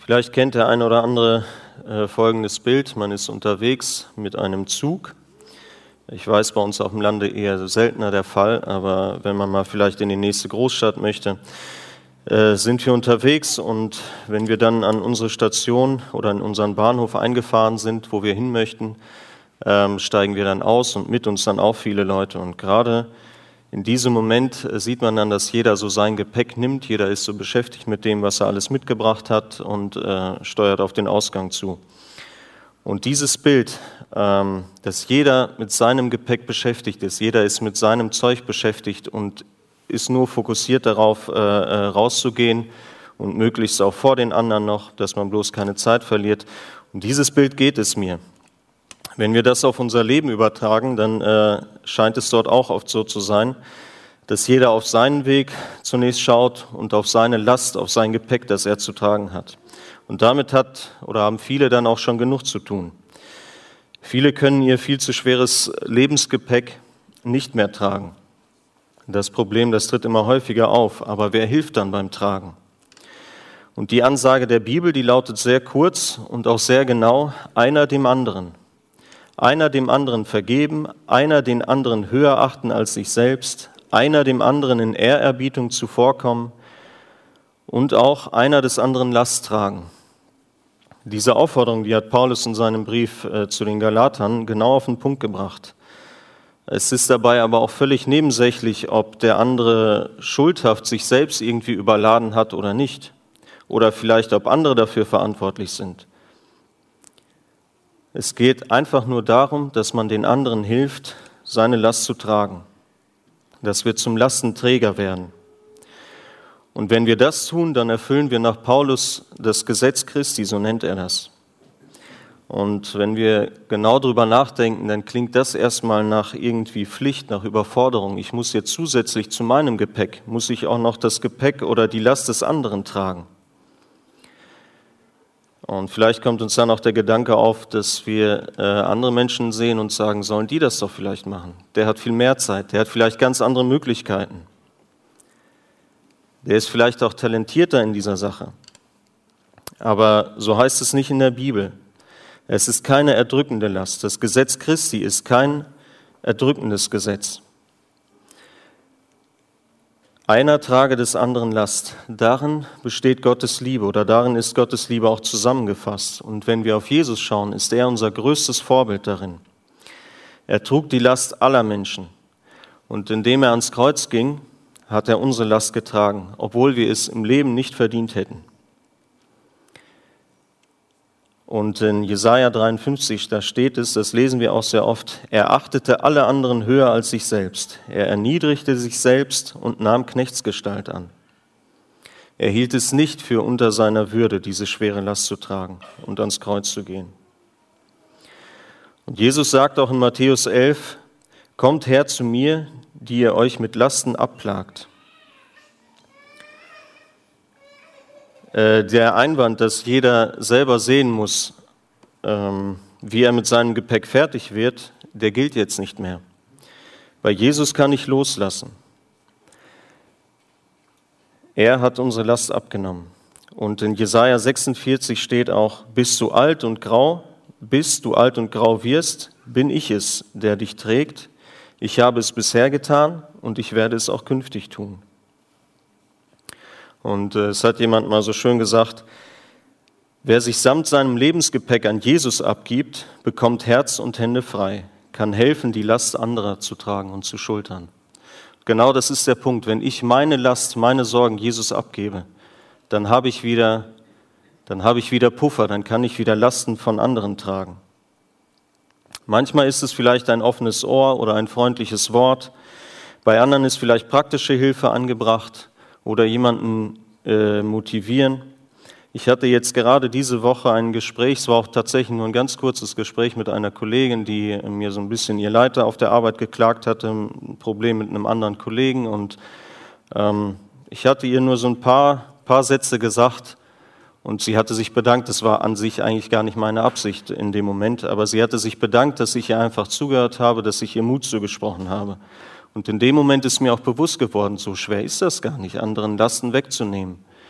Vielleicht kennt der eine oder andere folgendes Bild. Man ist unterwegs mit einem Zug. Ich weiß, bei uns auf dem Lande eher seltener der Fall, aber wenn man mal vielleicht in die nächste Großstadt möchte, sind wir unterwegs, und wenn wir dann an unsere Station oder in unseren Bahnhof eingefahren sind, wo wir hin möchten, steigen wir dann aus und mit uns dann auch viele Leute. Und gerade in diesem Moment sieht man dann, dass jeder so sein Gepäck nimmt. Jeder ist so beschäftigt mit dem, was er alles mitgebracht hat, und steuert auf den Ausgang zu. Und dieses Bild, dass jeder mit seinem Gepäck beschäftigt ist, jeder ist mit seinem Zeug beschäftigt und ist nur fokussiert darauf, rauszugehen und möglichst auch vor den anderen noch, dass man bloß keine Zeit verliert. Um dieses Bild geht es mir. Wenn wir das auf unser Leben übertragen, dann scheint es dort auch oft so zu sein, dass jeder auf seinen Weg zunächst schaut und auf seine Last, auf sein Gepäck, das er zu tragen hat. Und damit haben viele dann auch schon genug zu tun. Viele können ihr viel zu schweres Lebensgepäck nicht mehr tragen. Das Problem, das tritt immer häufiger auf, aber wer hilft dann beim Tragen? Und die Ansage der Bibel, die lautet sehr kurz und auch sehr genau: einer dem anderen. Einer dem anderen vergeben, einer den anderen höher achten als sich selbst, einer dem anderen in Ehrerbietung zuvorkommen und auch einer des anderen Last tragen. Diese Aufforderung, die hat Paulus in seinem Brief zu den Galatern genau auf den Punkt gebracht. Es ist dabei aber auch völlig nebensächlich, ob der andere schuldhaft sich selbst irgendwie überladen hat oder nicht. Oder vielleicht, ob andere dafür verantwortlich sind. Es geht einfach nur darum, dass man den anderen hilft, seine Last zu tragen. Dass wir zum Lastenträger werden. Und wenn wir das tun, dann erfüllen wir nach Paulus das Gesetz Christi, so nennt er das. Und wenn wir genau drüber nachdenken, dann klingt das erstmal nach irgendwie Pflicht, nach Überforderung. Ich muss jetzt zusätzlich zu meinem Gepäck, muss ich auch noch das Gepäck oder die Last des anderen tragen. Und vielleicht kommt uns dann auch der Gedanke auf, dass wir andere Menschen sehen und sagen, sollen die das doch vielleicht machen? Der hat viel mehr Zeit, der hat vielleicht ganz andere Möglichkeiten. Der ist vielleicht auch talentierter in dieser Sache. Aber so heißt es nicht in der Bibel. Es ist keine erdrückende Last. Das Gesetz Christi ist kein erdrückendes Gesetz. Einer trage des anderen Last. Darin besteht Gottes Liebe, oder darin ist Gottes Liebe auch zusammengefasst. Und wenn wir auf Jesus schauen, ist er unser größtes Vorbild darin. Er trug die Last aller Menschen. Und indem er ans Kreuz ging, hat er unsere Last getragen, obwohl wir es im Leben nicht verdient hätten. Und in Jesaja 53, da steht es, das lesen wir auch sehr oft: Er achtete alle anderen höher als sich selbst. Er erniedrigte sich selbst und nahm Knechtsgestalt an. Er hielt es nicht für unter seiner Würde, diese schwere Last zu tragen und ans Kreuz zu gehen. Und Jesus sagt auch in Matthäus 11, kommt her zu mir, die ihr euch mit Lasten abplagt. Der Einwand, dass jeder selber sehen muss, wie er mit seinem Gepäck fertig wird, der gilt jetzt nicht mehr. Bei Jesus kann ich loslassen. Er hat unsere Last abgenommen. Und in Jesaja 46 steht auch, bist du alt und grau wirst, bin ich es, der dich trägt. Ich habe es bisher getan und ich werde es auch künftig tun. Und es hat jemand mal so schön gesagt, wer sich samt seinem Lebensgepäck an Jesus abgibt, bekommt Herz und Hände frei, kann helfen, die Last anderer zu tragen und zu schultern. Genau das ist der Punkt. Wenn ich meine Last, meine Sorgen Jesus abgebe, dann habe ich wieder Puffer, dann kann ich wieder Lasten von anderen tragen. Manchmal ist es vielleicht ein offenes Ohr oder ein freundliches Wort. Bei anderen ist vielleicht praktische Hilfe angebracht oder jemanden motivieren. Ich hatte jetzt gerade diese Woche ein Gespräch, es war auch tatsächlich nur ein ganz kurzes Gespräch mit einer Kollegin, die mir so ein bisschen ihr Leiter auf der Arbeit geklagt hatte, ein Problem mit einem anderen Kollegen, und ich hatte ihr nur so ein paar Sätze gesagt und sie hatte sich bedankt. Das war an sich eigentlich gar nicht meine Absicht in dem Moment, aber sie hatte sich bedankt, dass ich ihr einfach zugehört habe, dass ich ihr Mut zugesprochen habe. Und in dem Moment ist mir auch bewusst geworden, so schwer ist das gar nicht, anderen Lasten wegzunehmen.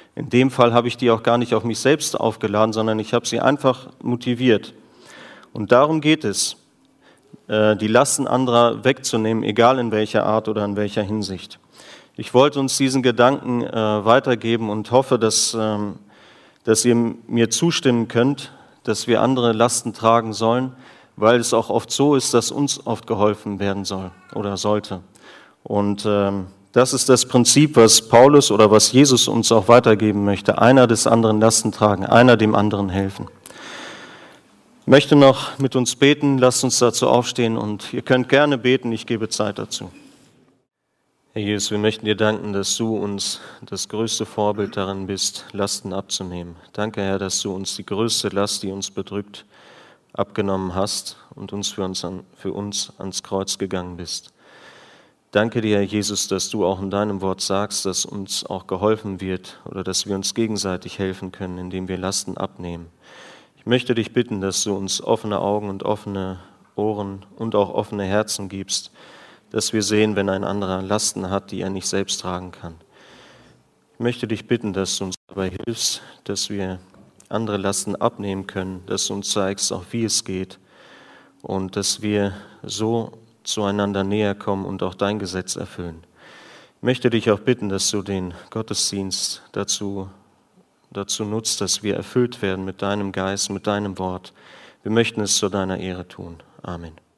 In dem Fall habe ich die auch gar nicht auf mich selbst aufgeladen, sondern ich habe sie einfach motiviert. Und darum geht es, die Lasten anderer wegzunehmen, egal in welcher Art oder in welcher Hinsicht. Ich wollte uns diesen Gedanken weitergeben und hoffe, dass ihr mir zustimmen könnt, dass wir andere Lasten tragen sollen, weil es auch oft so ist, dass uns oft geholfen werden soll oder sollte. Und das ist das Prinzip, was Paulus oder was Jesus uns auch weitergeben möchte. Einer des anderen Lasten tragen, einer dem anderen helfen. Ich möchte noch mit uns beten, lasst uns dazu aufstehen und ihr könnt gerne beten, ich gebe Zeit dazu. Herr Jesus, wir möchten dir danken, dass du uns das größte Vorbild darin bist, Lasten abzunehmen. Danke, Herr, dass du uns die größte Last, die uns bedrückt, abgenommen hast und für uns ans Kreuz gegangen bist. Danke dir, Herr Jesus, dass du auch in deinem Wort sagst, dass uns auch geholfen wird oder dass wir uns gegenseitig helfen können, indem wir Lasten abnehmen. Ich möchte dich bitten, dass du uns offene Augen und offene Ohren und auch offene Herzen gibst, dass wir sehen, wenn ein anderer Lasten hat, die er nicht selbst tragen kann. Ich möchte dich bitten, dass du uns dabei hilfst, dass wir andere Lasten abnehmen können, dass du uns zeigst, auch wie es geht und dass wir so zueinander näher kommen und auch dein Gesetz erfüllen. Ich möchte dich auch bitten, dass du den Gottesdienst dazu nutzt, dass wir erfüllt werden mit deinem Geist, mit deinem Wort. Wir möchten es zu deiner Ehre tun. Amen.